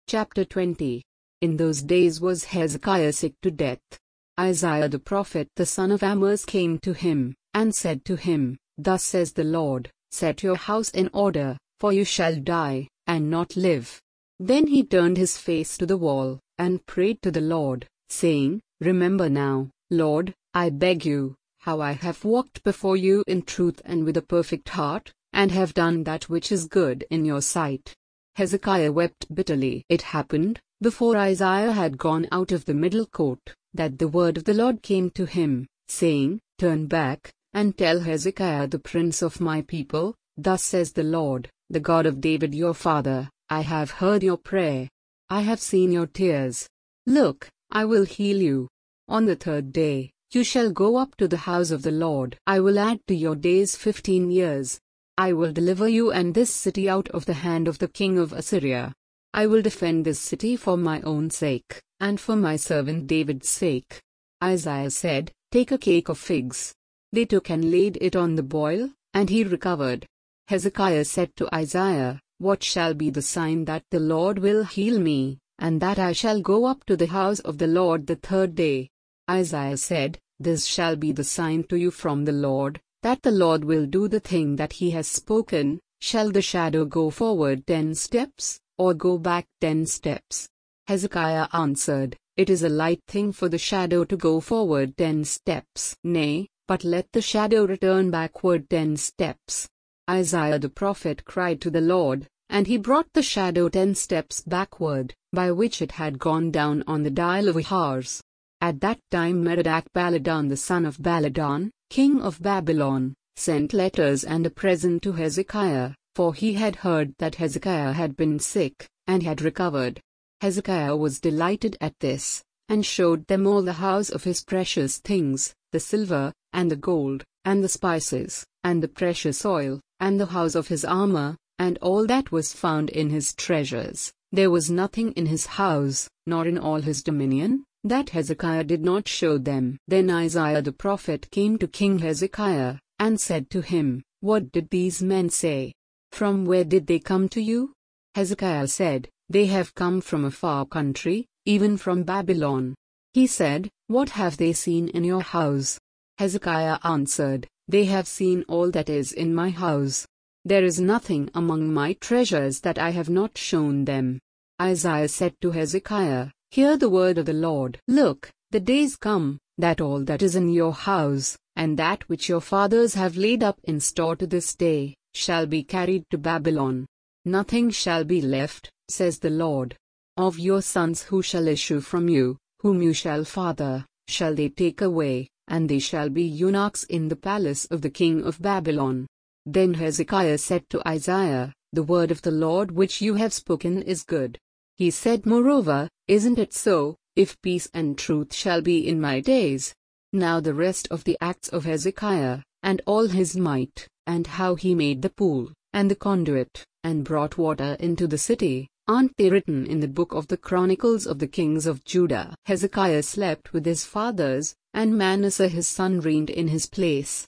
Chapter 20. In those days was Hezekiah sick to death. Isaiah the prophet the son of Amoz came to him, and said to him, Thus says the Lord, Set your house in order, for you shall die, and not live. Then he turned his face to the wall, and prayed to the Lord, saying, Remember now, Lord, I beg you, how I have walked before you in truth and with a perfect heart, and have done that which is good in your sight. Hezekiah wept bitterly. It happened, before Isaiah had gone out of the middle court, that the word of the Lord came to him, saying, Turn back, and tell Hezekiah the prince of my people, Thus says the Lord, the God of David your father, I have heard your prayer. I have seen your tears. Look, I will heal you. On the third day, you shall go up to the house of the Lord. I will add to your days 15 years. I will deliver you and this city out of the hand of the king of Assyria. I will defend this city for my own sake, and for my servant David's sake. Isaiah said, Take a cake of figs. They took and laid it on the boil, and he recovered. Hezekiah said to Isaiah, What shall be the sign that the Lord will heal me, and that I shall go up to the house of the Lord the third day? Isaiah said, This shall be the sign to you from the Lord, that the Lord will do the thing that he has spoken. Shall the shadow go forward 10 steps, or go back 10 steps? Hezekiah answered, It is a light thing for the shadow to go forward 10 steps. Nay, but let the shadow return backward 10 steps. Isaiah the prophet cried to the Lord, and he brought the shadow 10 steps backward, by which it had gone down on the dial of Ahaz. At that time Merodach-Baladan the son of Baladan, king of Babylon, sent letters and a present to Hezekiah, for he had heard that Hezekiah had been sick, and had recovered. Hezekiah was delighted at this, and showed them all the house of his precious things, the silver, and the gold, and the spices, and the precious oil, and the house of his armor, and all that was found in his treasures. There was nothing in his house, nor in all his dominion, that Hezekiah did not show them. Then Isaiah the prophet came to King Hezekiah, and said to him, What did these men say? From where did they come to you? Hezekiah said, They have come from a far country, even from Babylon. He said, What have they seen in your house? Hezekiah answered, They have seen all that is in my house. There is nothing among my treasures that I have not shown them. Isaiah said to Hezekiah, Hear the word of the Lord. Look, the days come, that all that is in your house, and that which your fathers have laid up in store to this day, shall be carried to Babylon. Nothing shall be left, says the Lord. Of your sons who shall issue from you, whom you shall father, shall they take away, and they shall be eunuchs in the palace of the king of Babylon. Then Hezekiah said to Isaiah, The word of the Lord which you have spoken is good. He said moreover, Isn't it so, if peace and truth shall be in my days? Now the rest of the acts of Hezekiah, and all his might, and how he made the pool, and the conduit, and brought water into the city, aren't they written in the book of the Chronicles of the kings of Judah? Hezekiah slept with his fathers, and Manasseh his son reigned in his place.